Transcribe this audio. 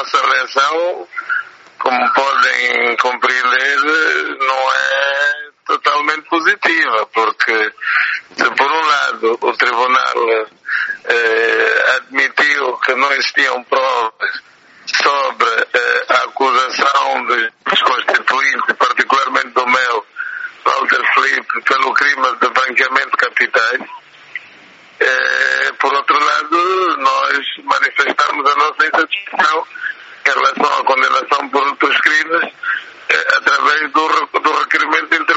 nossa reação, como podem compreender, não é totalmente positiva, porque se por um lado o Tribunal admitiu que não existiam provas sobre a acusação dos constituintes, particularmente do meu, Walter Filipe, pelo crime de branqueamento de capitais, por outro lado, nós manifestamos a nossa insatisfação em relação à condenação por outros crimes através do requerimento